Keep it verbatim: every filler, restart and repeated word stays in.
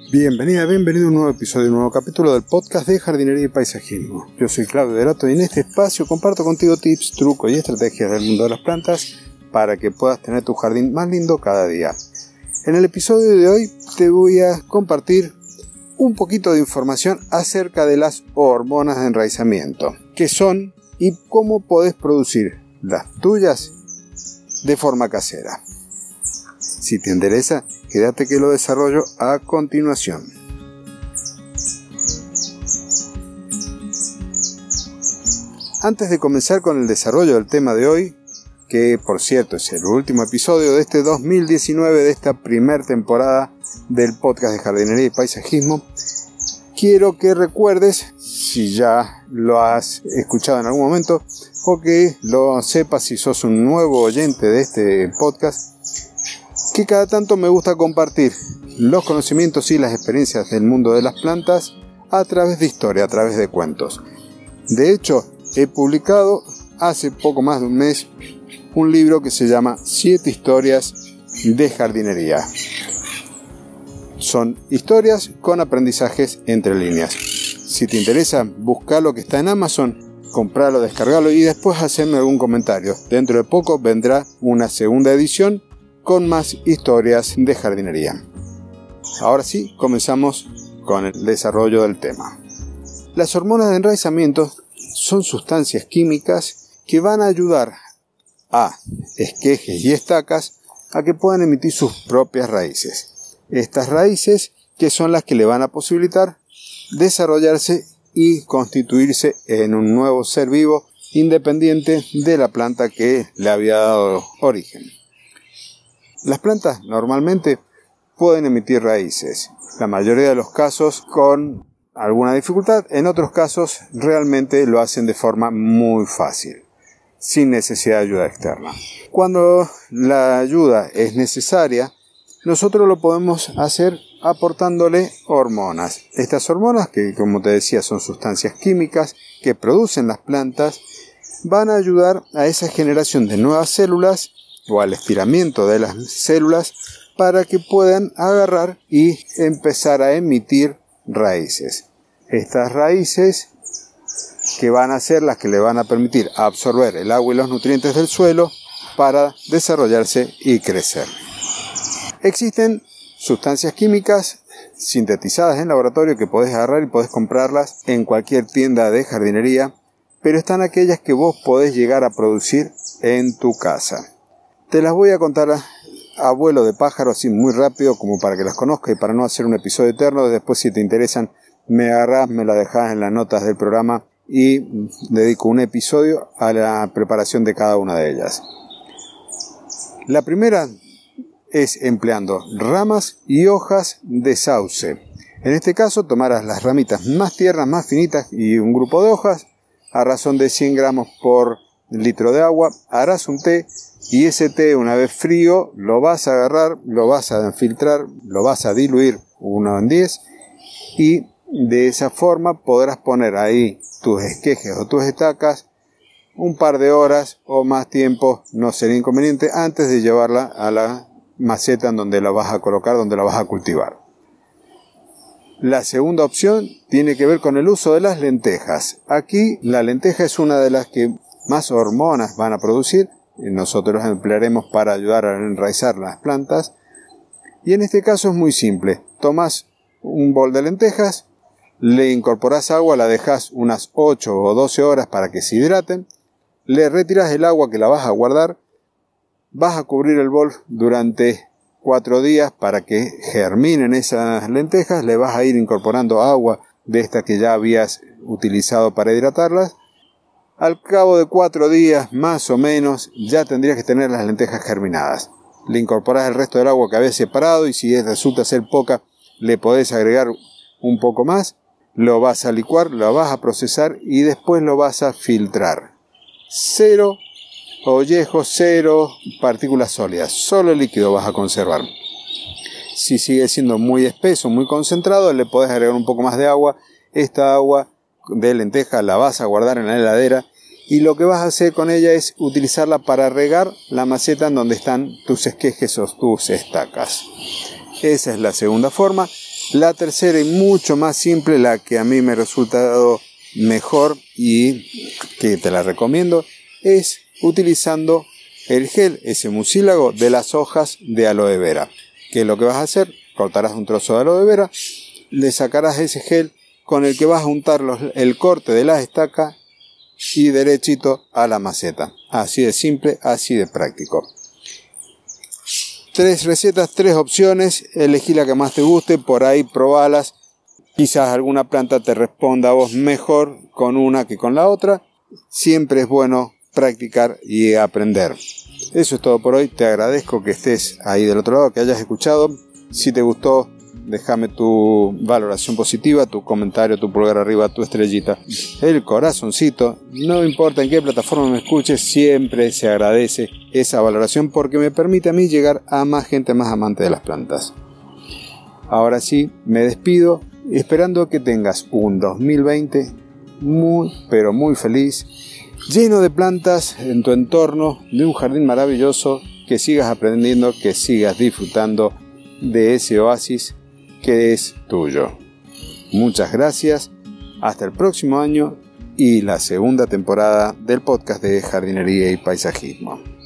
Bienvenida, bienvenido a un nuevo episodio, un nuevo capítulo del podcast de jardinería y paisajismo. Yo soy Claudio Delato y en este espacio comparto contigo tips, trucos y estrategias del mundo de las plantas para que puedas tener tu jardín más lindo cada día. En el episodio de hoy te voy a compartir un poquito de información acerca de las hormonas de enraizamiento, qué son y cómo podés producir las tuyas de forma casera. Si te interesa, quédate que lo desarrollo a continuación. Antes de comenzar con el desarrollo del tema de hoy, que por cierto es el último episodio de este dos mil diecinueve, de esta primera temporada del podcast de jardinería y paisajismo, quiero que recuerdes, si ya lo has escuchado en algún momento, o que lo sepas si sos un nuevo oyente de este podcast, que cada tanto me gusta compartir los conocimientos y las experiencias del mundo de las plantas a través de historia, a través de cuentos. De hecho, he publicado hace poco más de un mes un libro que se llama Siete historias de jardinería. Son historias con aprendizajes entre líneas. Si te interesa, busca lo que está en Amazon, compralo, descargalo y después hacerme algún comentario. Dentro de poco vendrá una segunda edición con más historias de jardinería. Ahora sí, comenzamos con el desarrollo del tema. Las hormonas de enraizamiento son sustancias químicas que van a ayudar a esquejes y estacas a que puedan emitir sus propias raíces. Estas raíces que son las que le van a posibilitar desarrollarse y constituirse en un nuevo ser vivo independiente de la planta que le había dado origen. Las plantas normalmente pueden emitir raíces, la mayoría de los casos con alguna dificultad, en otros casos realmente lo hacen de forma muy fácil, sin necesidad de ayuda externa. Cuando la ayuda es necesaria, nosotros lo podemos hacer aportándole hormonas. Estas hormonas, que como te decía son sustancias químicas que producen las plantas, van a ayudar a esa generación de nuevas células o al estiramiento de las células para que puedan agarrar y empezar a emitir raíces. Estas raíces que van a ser las que le van a permitir absorber el agua y los nutrientes del suelo para desarrollarse y crecer. Existen sustancias químicas sintetizadas en laboratorio que podés agarrar y podés comprarlas en cualquier tienda de jardinería, pero están aquellas que vos podés llegar a producir en tu casa. Te las voy a contar a, a vuelo de pájaro, así muy rápido, como para que las conozcas y para no hacer un episodio eterno. Después, si te interesan, me agarrás, me la dejás en las notas del programa y dedico un episodio a la preparación de cada una de ellas. La primera es empleando ramas y hojas de sauce. En este caso, tomarás las ramitas más tiernas, más finitas y un grupo de hojas a razón de cien gramos por litro de agua. Harás un té. Y ese té, una vez frío, lo vas a agarrar, lo vas a filtrar, lo vas a diluir uno en diez y de esa forma podrás poner ahí tus esquejes o tus estacas un par de horas o más tiempo, no sería inconveniente, antes de llevarla a la maceta en donde la vas a colocar, donde la vas a cultivar. La segunda opción tiene que ver con el uso de las lentejas. Aquí la lenteja es una de las que más hormonas van a producir. Nosotros los emplearemos para ayudar a enraizar las plantas. Y en este caso es muy simple. Tomas un bol de lentejas, le incorporas agua, la dejas unas ocho o doce horas para que se hidraten, le retiras el agua que la vas a guardar, vas a cubrir el bol durante cuatro días para que germinen esas lentejas, le vas a ir incorporando agua de esta que ya habías utilizado para hidratarlas. Al cabo de cuatro días, más o menos, ya tendrías que tener las lentejas germinadas. Le incorporás el resto del agua que habías separado y si resulta ser poca, le podés agregar un poco más. Lo vas a licuar, lo vas a procesar y después lo vas a filtrar. Cero ollejo, cero partículas sólidas, solo el líquido vas a conservar. Si sigue siendo muy espeso, muy concentrado, le podés agregar un poco más de agua. Esta agua de lenteja la vas a guardar en la heladera y lo que vas a hacer con ella es utilizarla para regar la maceta en donde están tus esquejes o tus estacas. Esa es la segunda forma. La tercera y mucho más simple, la que a mí me ha resultado mejor y que te la recomiendo, es utilizando el gel, ese mucílago de las hojas de aloe vera. ¿Qué es lo que vas a hacer? Cortarás un trozo de aloe vera, le sacarás ese gel con el que vas a untar los, el corte de las estacas y derechito a la maceta. Así de simple, así de práctico. Tres recetas, tres opciones, elegí la que más te guste, por ahí probalas. Quizás alguna planta te responda a vos mejor con una que con la otra. Siempre es bueno practicar y aprender. Eso es todo por hoy. Te agradezco que estés ahí del otro lado, que hayas escuchado. Si te gustó, déjame tu valoración positiva, tu comentario, tu pulgar arriba, tu estrellita, el corazoncito. No importa en qué plataforma me escuches, siempre se agradece esa valoración porque me permite a mí llegar a más gente más amante de las plantas. Ahora sí, me despido esperando que tengas un dos mil veinte muy, pero muy feliz, lleno de plantas en tu entorno, de un jardín maravilloso, que sigas aprendiendo, que sigas disfrutando de ese oasis que es tuyo. Muchas gracias, hasta el próximo año y la segunda temporada del podcast de jardinería y paisajismo.